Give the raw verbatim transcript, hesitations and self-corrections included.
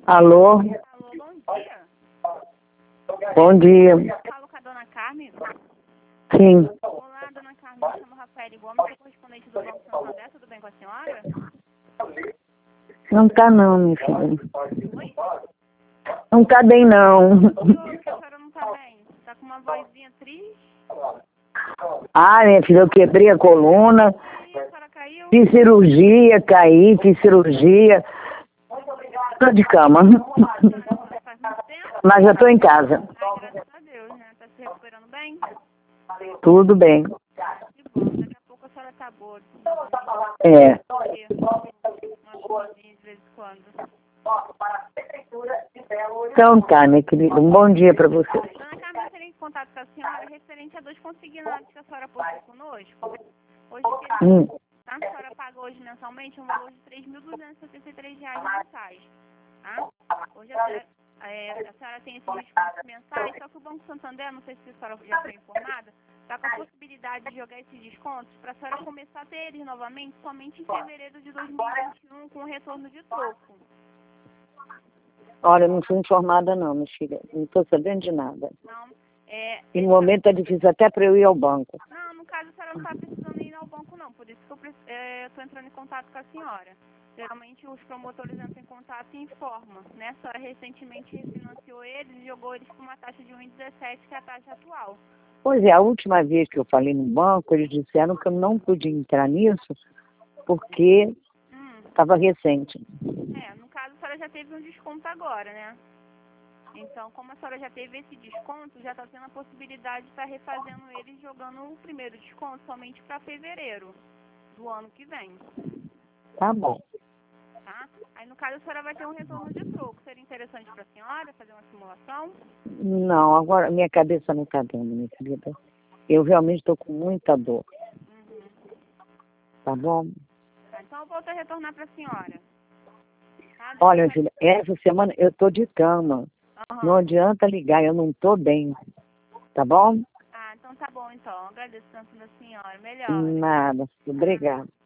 Alô? Alô, bom dia. Bom dia. Eu falo com a dona Carmen. Sim. Olá, dona Carmen. Me chamo Rafael Gomes, sou correspondente do Banco Santander. Tudo bem com a senhora? Não tá não, minha filha. Oi? Não tá bem não. Por que a senhora não tá bem? Tá com uma vozinha triste? Ah, minha filha, eu quebrei a coluna. E a senhora caiu? Fiz cirurgia, caí, fiz cirurgia. Tô de cama. Faz muito tempo? Mas já tô em casa. Ai, graças a Deus, né? Tá se recuperando bem? Tudo bem. Que bom. Daqui a pouco a senhora tá boa. É. Porque uma comidinha de vez em quando. Então tá, minha querida. Um bom dia pra você. Dona Carmen, eu teria contato com a senhora referente a dois consignados que a senhora postou conosco. Hoje, que Hum. tá? A senhora paga hoje mensalmente um valor de três mil duzentos e setenta e três reais mensais. Tá? Hoje a senhora, é, a senhora tem esses descontos mensais, só que o Banco Santander, não sei se a senhora já foi informada, está com a possibilidade de jogar esses descontos para a senhora começar a ter eles novamente somente em fevereiro de dois mil e vinte e um com retorno de troco. Olha, eu não fui informada não, minha filha. Não tô sabendo de nada. Não, é, E no momento é difícil até pra eu ir ao banco. Não, no caso a senhora não está precisando ir ao banco não, por isso que eu estou entrando em contato com a senhora. Geralmente os promotores entram em contato e informam, né? A senhora recentemente refinanciou eles e jogou eles com uma taxa de um vírgula dezessete, que é a taxa atual. Pois é, a última vez que eu falei no banco, eles disseram que eu não podia entrar nisso porque Hum, estava recente. é, no caso a senhora já teve um desconto agora, né? Então, como a senhora já teve esse desconto, já está tendo a possibilidade de estar refazendo eles jogando o primeiro desconto somente para fevereiro do ano que vem. Tá bom. Tá? Aí, no caso, a senhora vai ter um retorno de troco. Seria interessante para a senhora fazer uma simulação? Não, agora minha cabeça não está dando, minha querida. Eu realmente estou com muita dor. Uhum. Tá bom? Tá, então, eu volto a retornar para a senhora. Tá? Olha, minha Deixa filha, essa semana eu tô de cama. eu... Não Aham. adianta ligar, eu não tô bem. Tá bom? Ah, então tá bom, então. Agradeço tanto da senhora. Melhor. Nada. Obrigada.